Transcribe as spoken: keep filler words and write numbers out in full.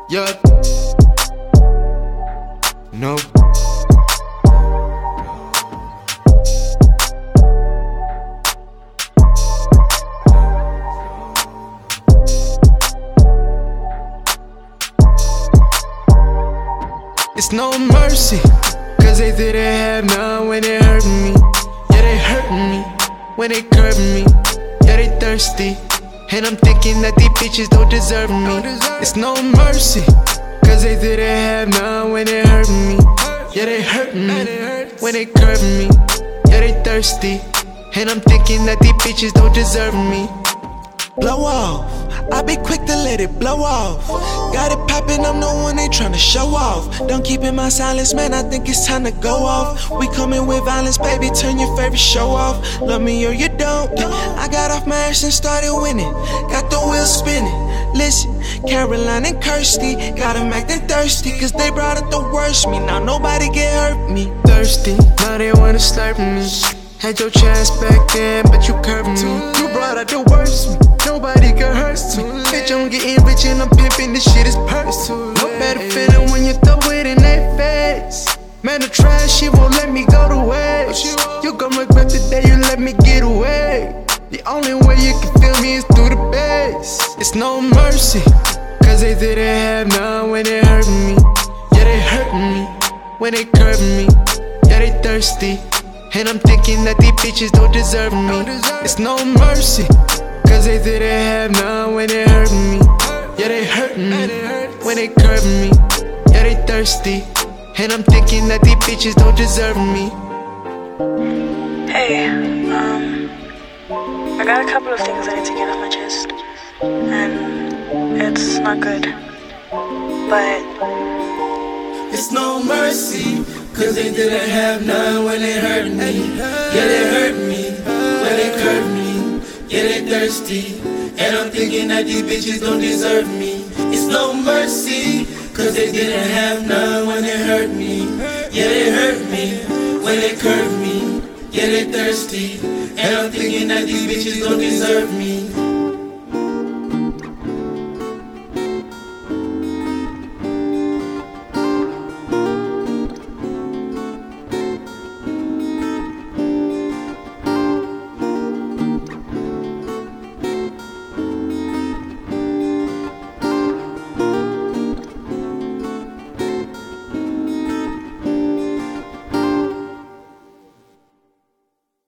Yup. No. It's no mercy, cause they didn't have none when they hurt me. Yeah, they hurt me when they curb me. Yeah, they thirsty, and I'm thinking that these bitches don't deserve me. It's no mercy, cause they didn't have none when they hurt me. Yeah, they hurt me when they curb me. Yeah, they thirsty, and I'm thinking that these bitches don't deserve me. Blow off, I be quick to let it blow off. Got it poppin', I'm the one they tryna show off. Don't keep in my silence, man, I think it's time to go off. We comin' with violence, baby, turn your favorite show off. Love me or you don't. I got off my ass and started winning. Got the wheel spinning. Listen, Caroline and Kirsty got 'em acting thirsty, cause they brought up the worst me. Now nobody get hurt me. Thirsty, now they wanna slurp me. Had your chance back then, but you curved me. You brought out the worst me. Nobody can hurt me. Bitch, I'm getting rich and I'm pimping, this shit is personal. No better feeling when you throw it in their face. Man, the trash, she won't let me go to waste. You gon' regret the day you let me get away. The only way you can feel me is through the bass. It's no mercy, cause they didn't have none when they hurt me. Yeah, they hurt me when they curb me. Yeah, they thirsty, and I'm thinking that these bitches don't deserve me. It's no mercy, cause they didn't have none when they hurt me. Yeah, they hurt me when they curb me. Yeah, they thirsty, and I'm thinking that these bitches don't deserve me. Hey, um, I got a couple of things I need to get off my chest, and it's not good, but it's no mercy, cause they didn't have none when they hurt me. Yeah, they hurt me when they curb me. Yeah, they thirsty, and I'm thinking that these bitches don't deserve me. It's no mercy, cause they didn't have none when they hurt me. Yeah, they hurt me when they curb me. Yeah, they thirsty, and I'm thinking that these bitches don't deserve me.